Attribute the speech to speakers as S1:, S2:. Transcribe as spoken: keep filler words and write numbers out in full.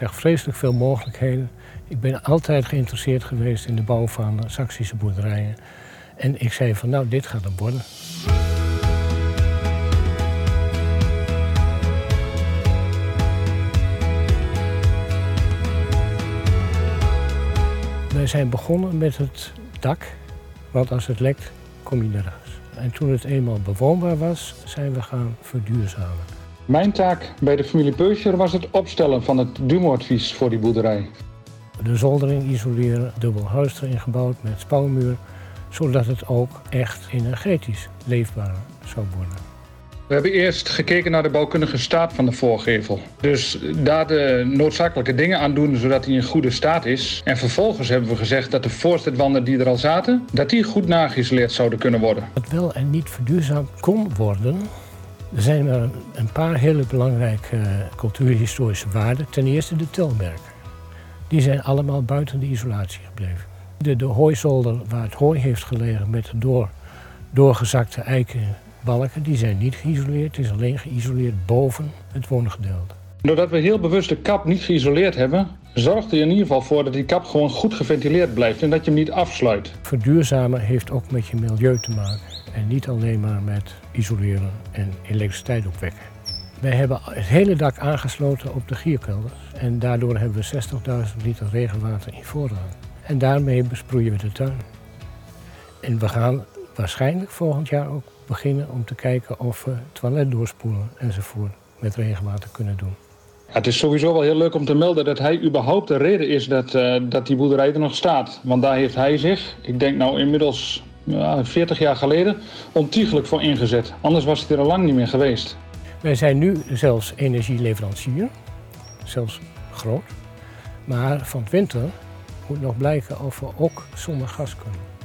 S1: zeg vreselijk veel mogelijkheden. Ik ben altijd geïnteresseerd geweest in de bouw van Saksische boerderijen. En ik zei van nou, dit gaat hem worden. Wij zijn begonnen met het dak, want als het lekt, kom je nergens. En toen het eenmaal bewoonbaar was, zijn we gaan verduurzamen.
S2: Mijn taak bij de familie Peuscher was het opstellen van het Dumo-advies voor die boerderij.
S1: De zoldering isoleren, dubbel huis erin gebouwd met spouwmuur, zodat het ook echt energetisch leefbaar zou worden.
S2: We hebben eerst gekeken naar de bouwkundige staat van de voorgevel. Dus daar de noodzakelijke dingen aan doen zodat hij in goede staat is. En vervolgens hebben we gezegd dat de voorzetwanden die er al zaten, dat die goed nageïsoleerd zouden kunnen worden.
S1: Wat wel en niet verduurzaamd kon worden, er zijn er een paar hele belangrijke cultuurhistorische waarden. Ten eerste de telmerken. Die zijn allemaal buiten de isolatie gebleven. De, de hooizolder waar het hooi heeft gelegen met de door, doorgezakte eiken balken, die zijn niet geïsoleerd. Het is alleen geïsoleerd boven het woongedeelte.
S2: Doordat we heel bewust de kap niet geïsoleerd hebben, zorgt er in ieder geval voor dat die kap gewoon goed geventileerd blijft en dat je hem niet afsluit.
S1: Verduurzamen heeft ook met je milieu te maken en niet alleen maar met isoleren en elektriciteit opwekken. Wij hebben het hele dak aangesloten op de gierkelders en daardoor hebben we zestigduizend liter regenwater in voorraad. En daarmee besproeien we de tuin. En we gaan waarschijnlijk volgend jaar ook beginnen om te kijken of we toilet doorspoelen enzovoort met regenwater kunnen doen.
S2: Ja, het is sowieso wel heel leuk om te melden dat hij überhaupt de reden is dat, uh, dat die boerderij er nog staat. Want daar heeft hij zich, ik denk nou inmiddels uh, veertig jaar geleden, ontiegelijk voor ingezet. Anders was hij er al lang niet meer geweest.
S1: Wij zijn nu zelfs energieleverancier, zelfs groot. Maar van het winter moet nog blijken of we ook zonder gas kunnen.